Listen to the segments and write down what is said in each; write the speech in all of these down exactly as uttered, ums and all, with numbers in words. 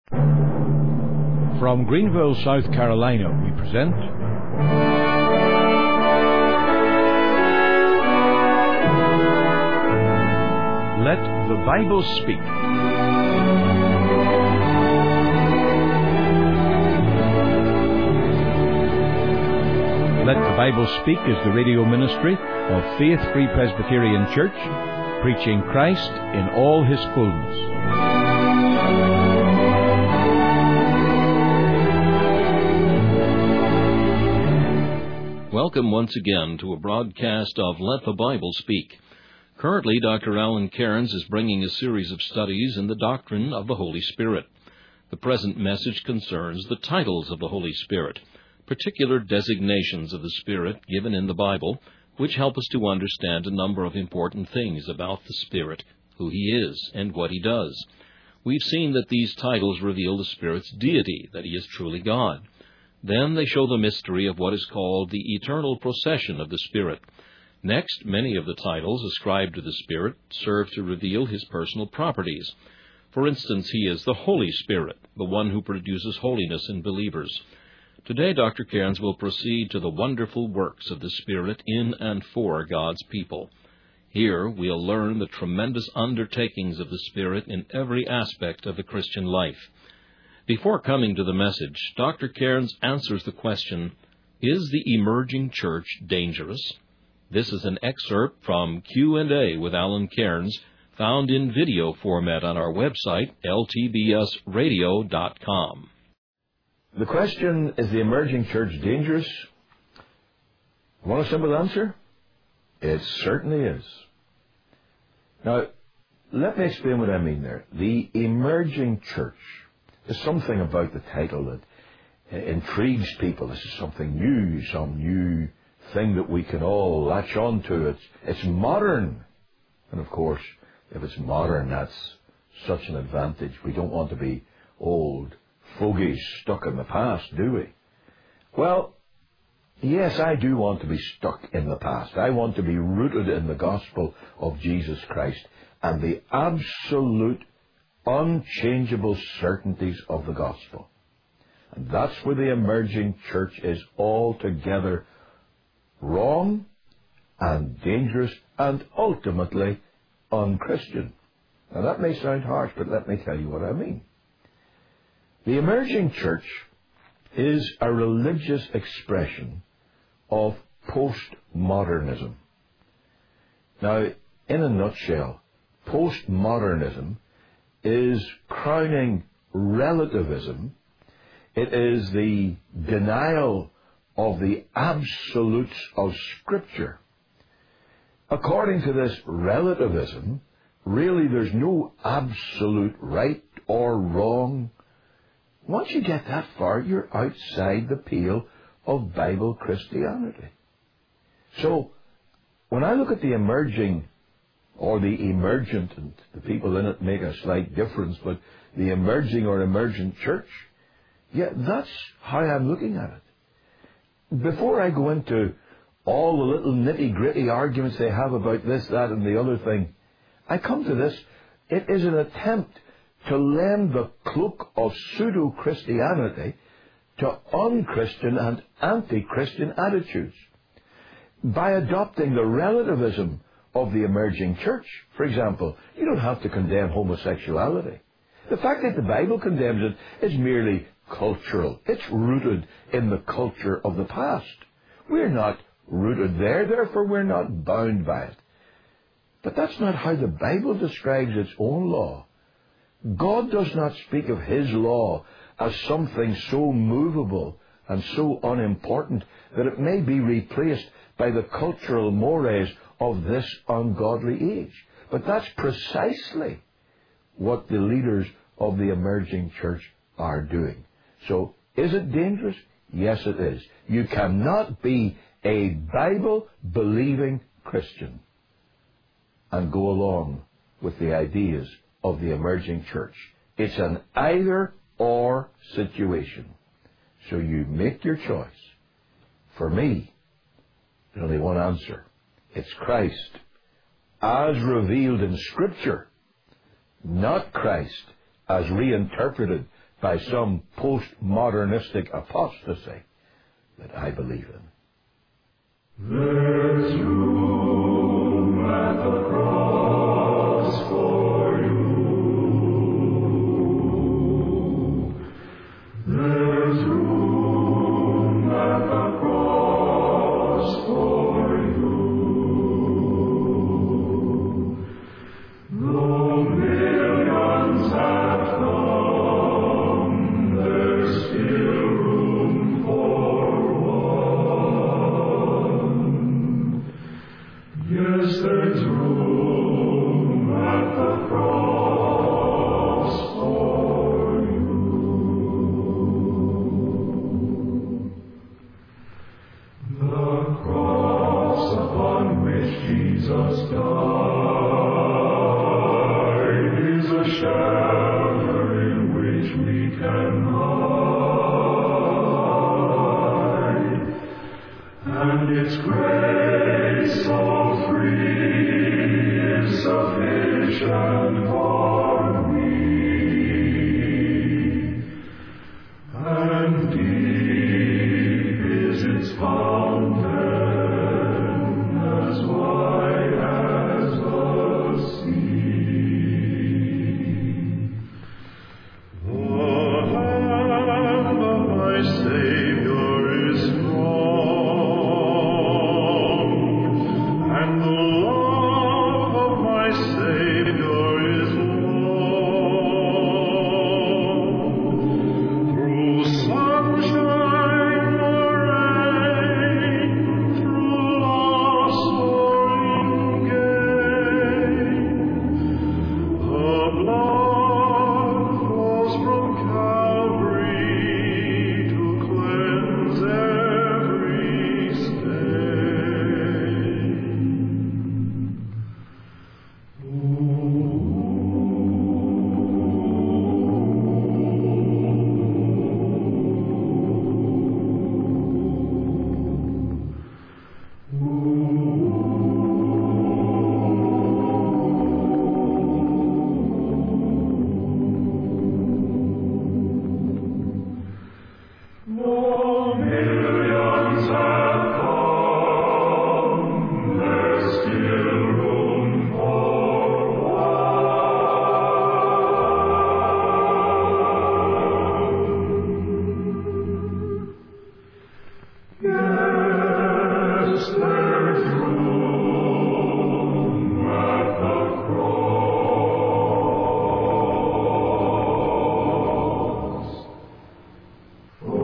From Greenville, South Carolina, we present Let the Bible Speak. Let the Bible Speak is the radio ministry of Faith Free Presbyterian Church, preaching Christ in all His fullness. Welcome once again to a broadcast of Let the Bible Speak. Currently, Doctor Alan Cairns is bringing a series of studies in the doctrine of the Holy Spirit. The present message concerns the titles of the Holy Spirit, particular designations of the Spirit given in the Bible, which help us to understand a number of important things about the Spirit, who He is, and what He does. We've seen that these titles reveal the Spirit's deity, that He is truly God. Then they show the mystery of what is called the eternal procession of the Spirit. Next, many of the titles ascribed to the Spirit serve to reveal His personal properties. For instance, He is the Holy Spirit, the one who produces holiness in believers. Today, Doctor Cairns will proceed to the wonderful works of the Spirit in and for God's people. Here, we'll learn the tremendous undertakings of the Spirit in every aspect of the Christian life. Before coming to the message, Doctor Cairns answers the question, is the emerging church dangerous? This is an excerpt from Q and A with Alan Cairns, found in video format on our website, L T B S radio dot com. The question, is the emerging church dangerous? Want a simple answer? It certainly is. Now, let me explain what I mean there. The emerging church. There's something about the title that intrigues people. This is something new, some new thing that we can all latch on to. It's, it's modern. And of course, if it's modern, that's such an advantage. We don't want to be old fogies stuck in the past, do we? Well, yes, I do want to be stuck in the past. I want to be rooted in the gospel of Jesus Christ and the absolute unchangeable certainties of the gospel. And that's where the emerging church is altogether wrong and dangerous and ultimately unchristian. Now that may sound harsh, but let me tell you what I mean. The emerging church is a religious expression of postmodernism. Now, in a nutshell, postmodernism is crowning relativism. It is the denial of the absolutes of Scripture. According to this relativism, really there's no absolute right or wrong. Once you get that far, you're outside the pale of Bible Christianity. So, when I look at the emerging or the emergent, and the people in it make a slight difference, but the emerging or emergent church, yeah, that's how I'm looking at it. Before I go into all the little nitty-gritty arguments they have about this, that, and the other thing, I come to this. It is an attempt to lend the cloak of pseudo-Christianity to unchristian and anti-Christian attitudes. By adopting the relativism of the emerging church, for example, you don't have to condemn homosexuality. The fact that the Bible condemns it is merely cultural. It's rooted in the culture of the past. We're not rooted there, therefore we're not bound by it. But that's not how the Bible describes its own law. God does not speak of His law as something so movable and so unimportant that it may be replaced by the cultural mores of this ungodly age. But that's precisely what the leaders of the emerging church are doing. So, is it dangerous? Yes, it is. You cannot be a Bible-believing Christian and go along with the ideas of the emerging church. It's an either-or situation. So you make your choice. For me, there's only one answer. It's Christ, as revealed in Scripture, not Christ as reinterpreted by some postmodernistic apostasy that I believe in. There's room at the cross for you. There's room at the cross for you. Though millions have come, there's still room for one. Yes, there's room at the cross for you. The cross upon which Jesus died is a shelter in which we can hide, and its grace so free is sufficient for me, and deep is its fountain, as wide as the sea. The hand of my Savior is strong, and the love of my Savior is long. Through sunshine or rain, through loss or in gain, the blood flows from Calvary to cleanse every stain. Though millions have come, there's still room for one. Yes, there's room at the cross for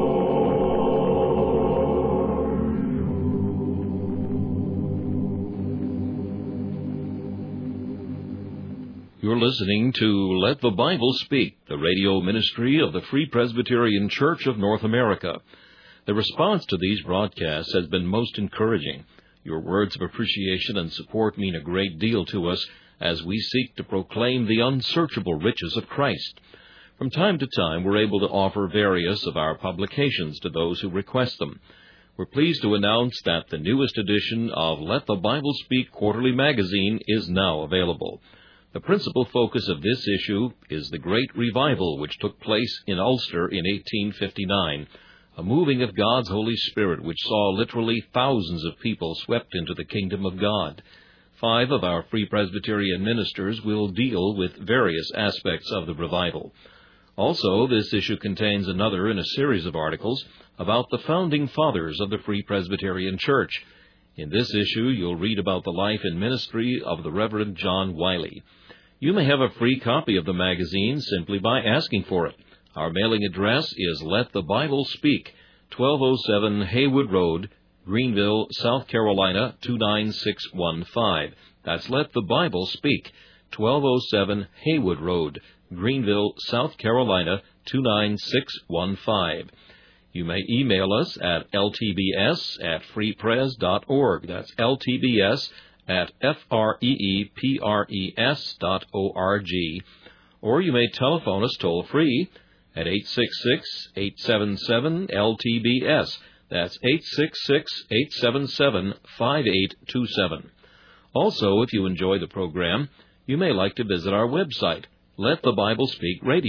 You're listening to Let the Bible Speak, the radio ministry of the Free Presbyterian Church of North America. The response to these broadcasts has been most encouraging. Your words of appreciation and support mean a great deal to us as we seek to proclaim the unsearchable riches of Christ. From time to time, we're able to offer various of our publications to those who request them. We're pleased to announce that the newest edition of Let the Bible Speak Quarterly Magazine is now available. The principal focus of this issue is the great revival which took place in Ulster in eighteen fifty-nine, a moving of God's Holy Spirit which saw literally thousands of people swept into the kingdom of God. Five of our Free Presbyterian ministers will deal with various aspects of the revival. Also, this issue contains another in a series of articles about the founding fathers of the Free Presbyterian Church. In this issue, you'll read about the life and ministry of the Reverend John Wiley. You may have a free copy of the magazine simply by asking for it. Our mailing address is Let the Bible Speak, twelve oh seven Haywood Road, Greenville, South Carolina, two nine six one five. That's Let the Bible Speak, twelve oh seven Haywood Road, Greenville, South Carolina, two nine six one five. You may email us at L T B S at free pres dot org. That's L T B S at F R E E P R E S dot O R G. Or you may telephone us toll-free at eight six six, eight seven seven, L T B S. That's eight six six, eight seven seven, five eight two seven. Also, if you enjoy the program, you may like to visit our website, Let the Bible Speak Radio,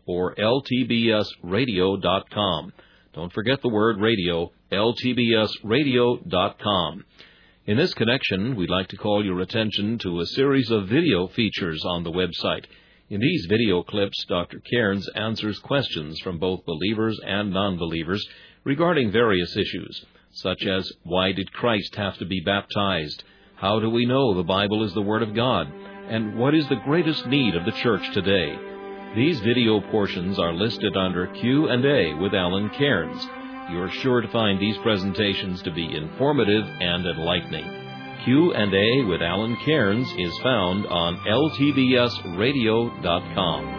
or L T B S radio dot com. Don't forget the word radio, L T B S radio dot com. In this connection, we'd like to call your attention to a series of video features on the website. In these video clips, Doctor Cairns answers questions from both believers and non-believers regarding various issues, such as why did Christ have to be baptized? How do we know the Bible is the Word of God? And what is the greatest need of the church today? These video portions are listed under Q and A with Alan Cairns. You are sure to find these presentations to be informative and enlightening. Q and A with Alan Cairns is found on L T B S radio dot com.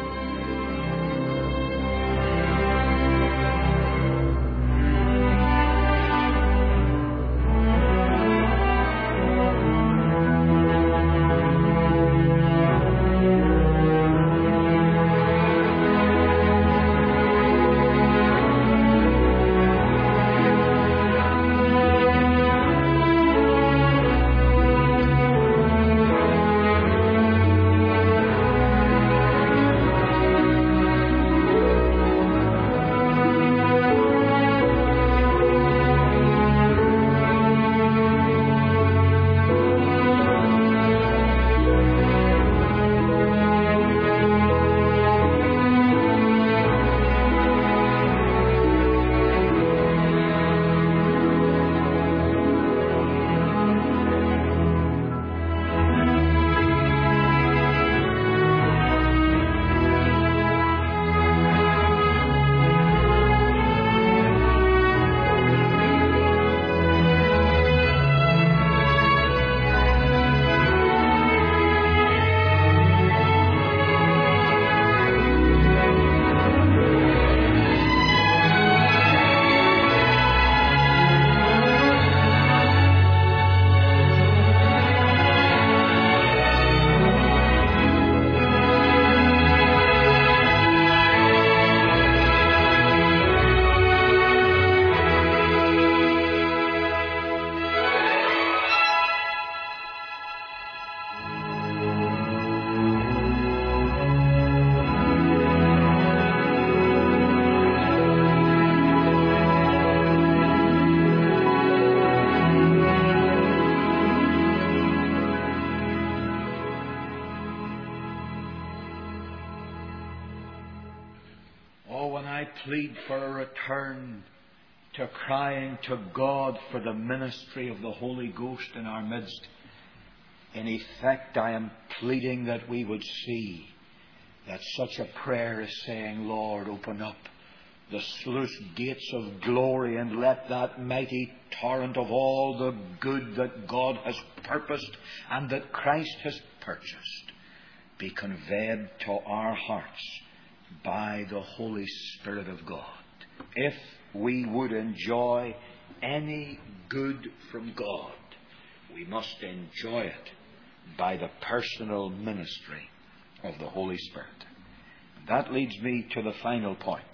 Plead for a return to crying to God for the ministry of the Holy Ghost in our midst. In effect, I am pleading that we would see that such a prayer is saying, Lord, open up the sluice gates of glory and let that mighty torrent of all the good that God has purposed and that Christ has purchased be conveyed to our hearts by the Holy Spirit of God. If we would enjoy any good from God, we must enjoy it by the personal ministry of the Holy Spirit. That leads me to the final point.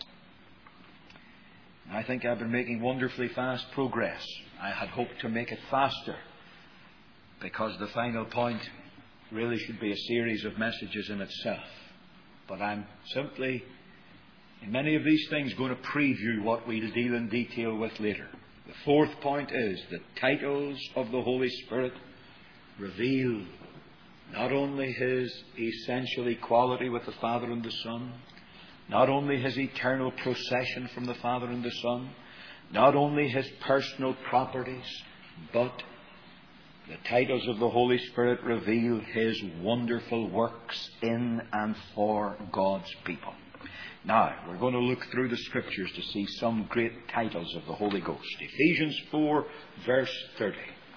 I think I've been making wonderfully fast progress. I had hoped to make it faster, because the final point really should be a series of messages in itself. But I'm simply, in many of these things, going to preview what we'll deal in detail with later. The fourth point is the titles of the Holy Spirit reveal not only His essential equality with the Father and the Son, not only His eternal procession from the Father and the Son, not only His personal properties, but the titles of the Holy Spirit reveal His wonderful works in and for God's people. Now, we're going to look through the Scriptures to see some great titles of the Holy Ghost. Ephesians four, verse thirty.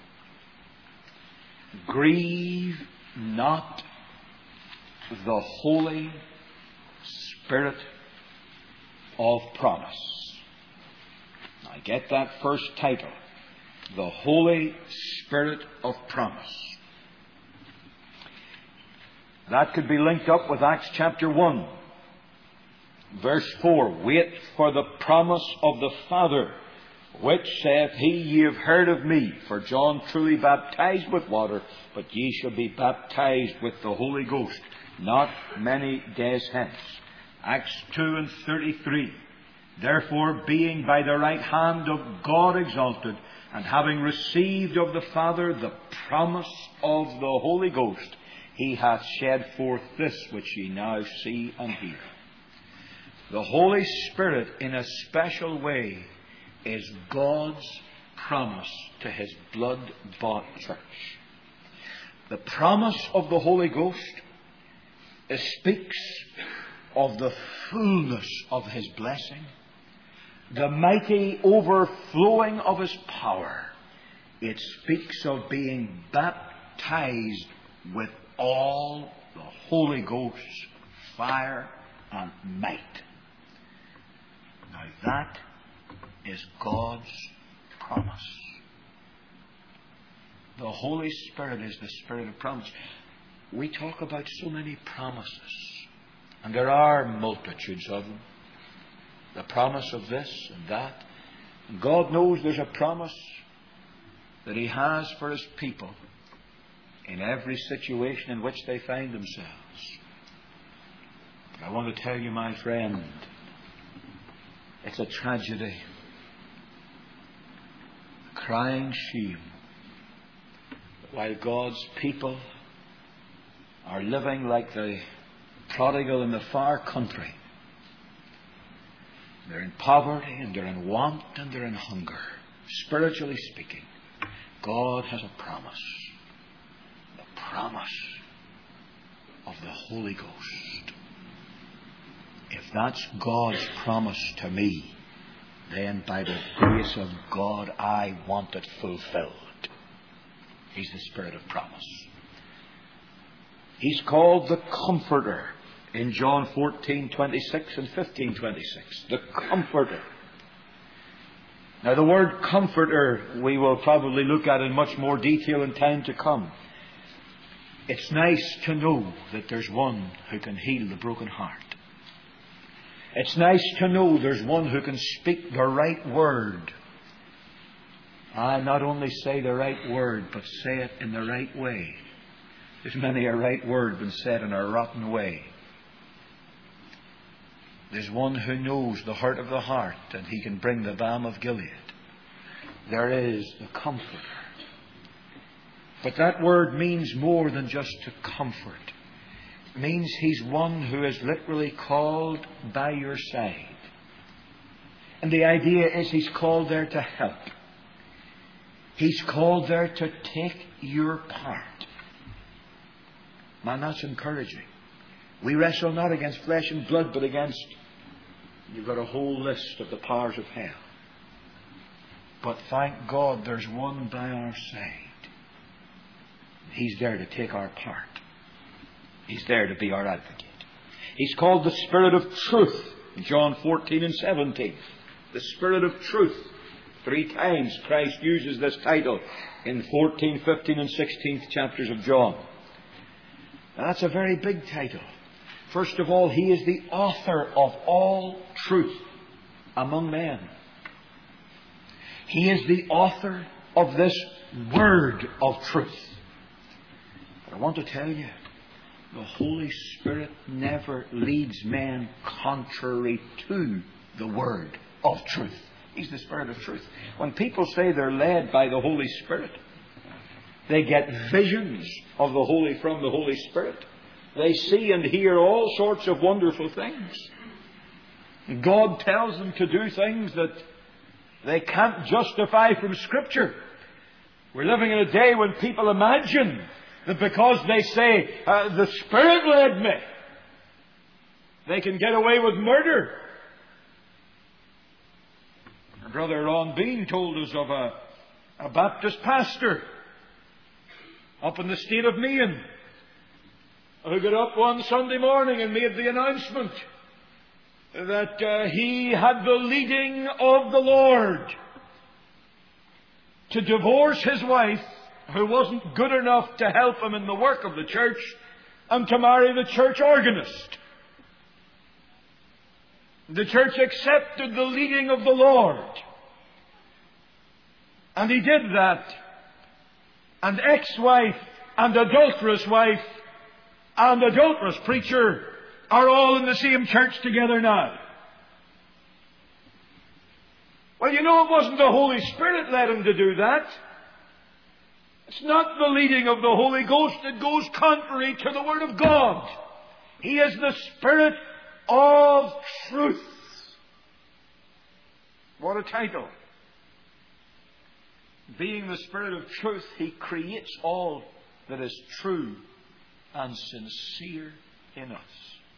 Grieve not the Holy Spirit of promise. Now, get that first title. The Holy Spirit of promise. That could be linked up with Acts chapter one, verse four. Wait for the promise of the Father, which saith he, Ye have heard of me, for John truly baptized with water, but ye shall be baptized with the Holy Ghost not many days hence. Acts two and thirty-three. Therefore, being by the right hand of God exalted, and having received of the Father the promise of the Holy Ghost, He hath shed forth this which ye now see and hear. The Holy Spirit, in a special way, is God's promise to His blood-bought church. The promise of the Holy Ghost speaks of the fullness of His blessing, the mighty overflowing of His power. It speaks of being baptized with all the Holy Ghost's fire and might. Now that is God's promise. The Holy Spirit is the Spirit of promise. We talk about so many promises, and there are multitudes of them. The promise of this and that. And God knows there's a promise that He has for His people in every situation in which they find themselves. But I want to tell you, my friend, it's a tragedy, a crying shame, that while God's people are living like the prodigal in the far country, they're in poverty and they're in want and they're in hunger. Spiritually speaking, God has a promise. The promise of the Holy Ghost. If that's God's promise to me, then by the grace of God, I want it fulfilled. He's the Spirit of promise. He's called the Comforter in John fourteen twenty-six and fifteen twenty-six. The Comforter. Now the word Comforter we will probably look at in much more detail in time to come. It's nice to know that there's one who can heal the broken heart. It's nice to know there's one who can speak the right word. I not only say the right word, but say it in the right way. There's many a right word been said in a rotten way. There's one who knows the hurt of the heart, and He can bring the balm of Gilead. There is the Comforter. But that word means more than just to comfort. It means He's one who is literally called by your side. And the idea is He's called there to help. He's called there to take your part. Man, that's encouraging. We wrestle not against flesh and blood, but against... You've got a whole list of the powers of hell. But thank God there's one by our side. He's there to take our part. He's there to be our advocate. He's called the Spirit of Truth. John fourteen and seventeen. The Spirit of Truth. Three times Christ uses this title in fourteen, fifteen and sixteenth chapters of John. Now, that's a very big title. First of all, He is the author of all truth among men. He is the author of this word of truth. But I want to tell you, the Holy Spirit never leads men contrary to the word of truth. He's the Spirit of truth. When people say they're led by the Holy Spirit, they get visions of the Holy from the Holy Spirit. They see and hear all sorts of wonderful things. God tells them to do things that they can't justify from Scripture. We're living in a day when people imagine that because they say, uh, the Spirit led me, they can get away with murder. Brother Ron Bean told us of a, a Baptist pastor up in the state of Maine who got up one Sunday morning and made the announcement that uh, he had the leading of the Lord to divorce his wife, who wasn't good enough to help him in the work of the church, and to marry the church organist. The church accepted the leading of the Lord. And he did that. And ex-wife and adulterous wife and adulterous preacher are all in the same church together now? Well, you know, it wasn't the Holy Spirit led him to do that. It's not the leading of the Holy Ghost that goes contrary to the Word of God. He is the Spirit of truth. What a title. Being the Spirit of truth, He creates all that is true and sincere in us.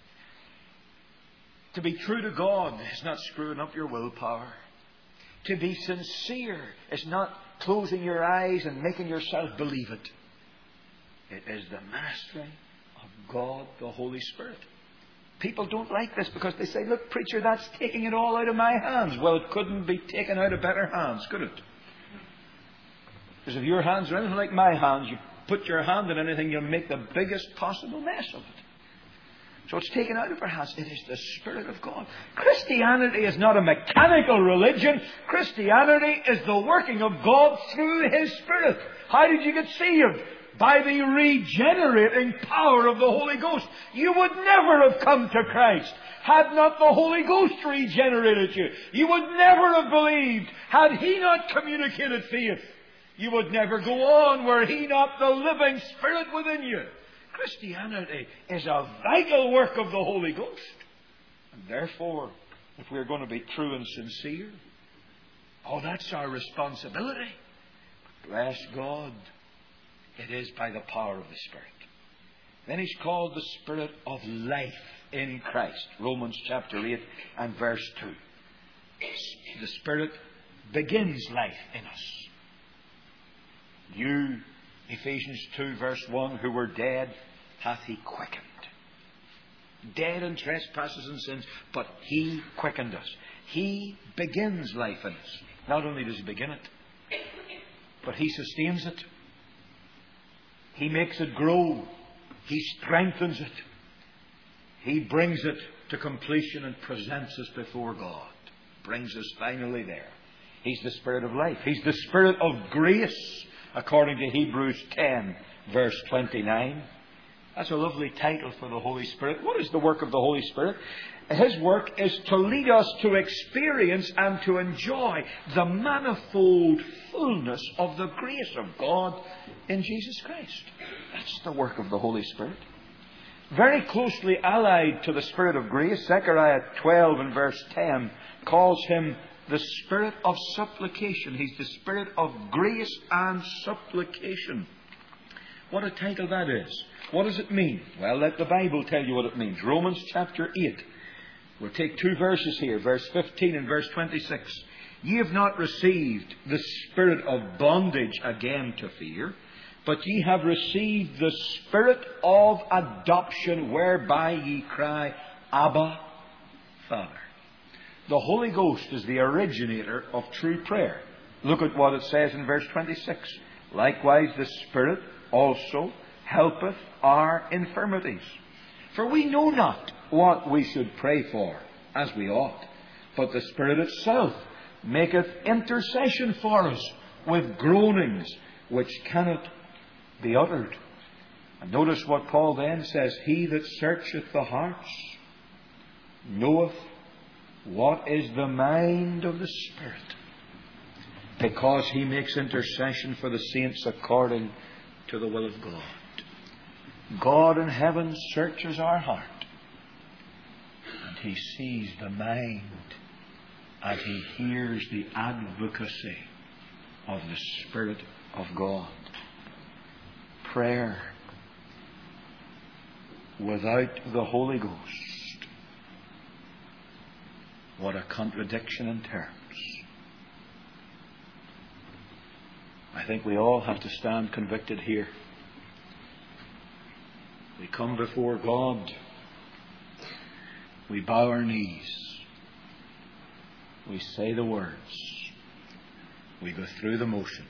To be true to God is not screwing up your willpower. To be sincere is not closing your eyes and making yourself believe it. It is the mastery of God, the Holy Spirit. People don't like this because they say, look, preacher, that's taking it all out of my hands. Well, it couldn't be taken out of better hands, could it? Because if your hands are anything like my hands, you put your hand in anything, you'll make the biggest possible mess of it. So it's taken out of our hands. It is the Spirit of God. Christianity is not a mechanical religion. Christianity is the working of God through His Spirit. How did you get saved? By the regenerating power of the Holy Ghost. You would never have come to Christ had not the Holy Ghost regenerated you. You would never have believed had He not communicated faith. You would never go on were He not the living Spirit within you. Christianity is a vital work of the Holy Ghost. And therefore, if we're going to be true and sincere, oh, that's our responsibility. But bless God, it is by the power of the Spirit. Then He's called the Spirit of life in Christ. Romans chapter eight and verse two. The Spirit begins life in us. You, Ephesians two verse one, who were dead, hath He quickened. Dead in trespasses and sins, but He quickened us. He begins life in us. Not only does He begin it, but He sustains it. He makes it grow. He strengthens it. He brings it to completion and presents us before God. Brings us finally there. He's the Spirit of life. He's the Spirit of grace, according to Hebrews ten, verse twenty-nine. That's a lovely title for the Holy Spirit. What is the work of the Holy Spirit? His work is to lead us to experience and to enjoy the manifold fullness of the grace of God in Jesus Christ. That's the work of the Holy Spirit. Very closely allied to the Spirit of grace, Zechariah twelve and verse ten calls Him the Spirit of supplication. He's the Spirit of grace and supplication. What a title that is. What does it mean? Well, let the Bible tell you what it means. Romans chapter eight. We'll take two verses here, verse fifteen and verse twenty-six. Ye have not received the spirit of bondage again to fear, but ye have received the Spirit of adoption, whereby ye cry, Abba, Father. The Holy Ghost is the originator of true prayer. Look at what it says in verse twenty-six. Likewise the Spirit also helpeth our infirmities. For we know not what we should pray for as we ought, but the Spirit itself maketh intercession for us with groanings which cannot be uttered. And notice what Paul then says. He that searcheth the hearts knoweth what is the mind of the Spirit, because He makes intercession for the saints according to the will of God. God in heaven searches our heart, and He sees the mind, and He hears the advocacy of the Spirit of God. Prayer without the Holy Ghost. What a contradiction in terms. I think we all have to stand convicted here. We come before God. We bow our knees. We say the words. We go through the motions.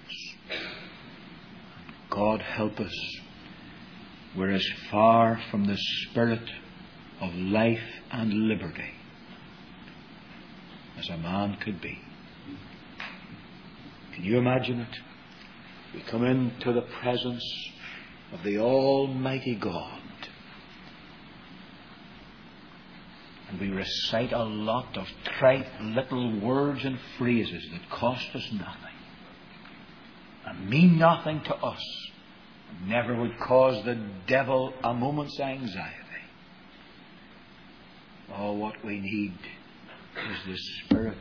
God help us. We're as far from the Spirit of life and liberty as a man could be. Can you imagine it? We come into the presence of the Almighty God. And we recite a lot of trite little words and phrases that cost us nothing and mean nothing to us, and never would cause the devil a moment's anxiety. Oh, what we need is the Spirit,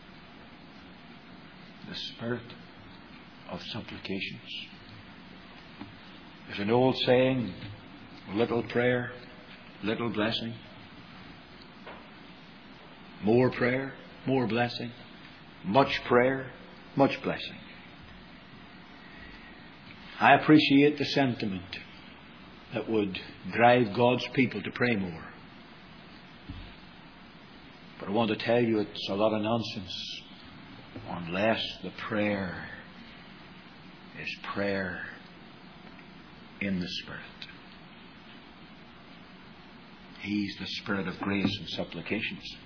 the Spirit of supplications. There's an old saying, little prayer, little blessing. More prayer, more blessing. Much prayer, much blessing. I appreciate the sentiment that would drive God's people to pray more. But I want to tell you it's a lot of nonsense unless the prayer is prayer in the Spirit. He's the Spirit of grace and supplications.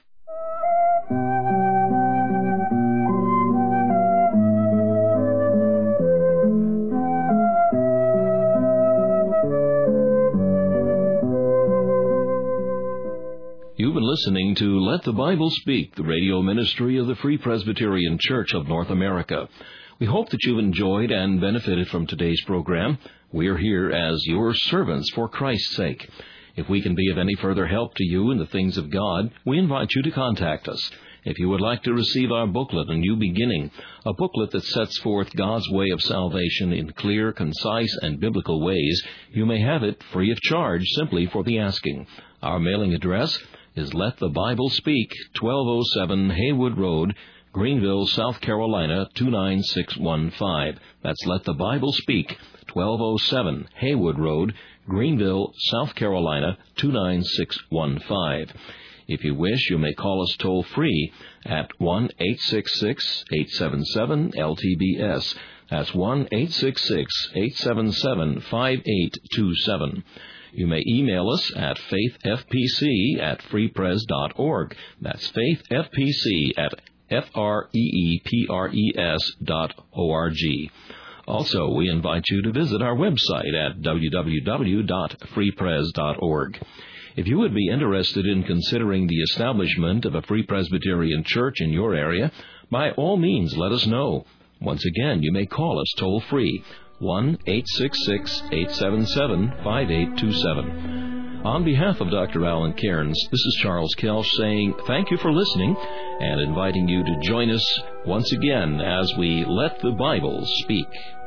You've been listening to Let the Bible Speak, the radio ministry of the Free Presbyterian Church of North America. We hope that you've enjoyed and benefited from today's program. We are here as your servants for Christ's sake. If we can be of any further help to you in the things of God, we invite you to contact us. If you would like to receive our booklet, A New Beginning, a booklet that sets forth God's way of salvation in clear, concise, and biblical ways, you may have it free of charge simply for the asking. Our mailing address is Let the Bible Speak, twelve oh seven Haywood Road, Greenville, South Carolina, two nine six one five. That's Let the Bible Speak, twelve oh seven Haywood Road, Greenville, South Carolina, two nine six one five. If you wish, you may call us toll-free at one eight six six, eight seven seven, L T B S. That's one eight six six, eight seven seven, five eight two seven. You may email us at faithfpc at freepres dot org. That's faithfpc at F R E E P R E S dot O R G. Also, we invite you to visit our website at w w w dot freepres dot org. If you would be interested in considering the establishment of a Free Presbyterian Church in your area, by all means let us know. Once again, you may call us toll-free, one eight six six, eight seven seven, five eight two seven. On behalf of Doctor Alan Cairns, this is Charles Kelsch saying thank you for listening and inviting you to join us once again as we let the Bible speak.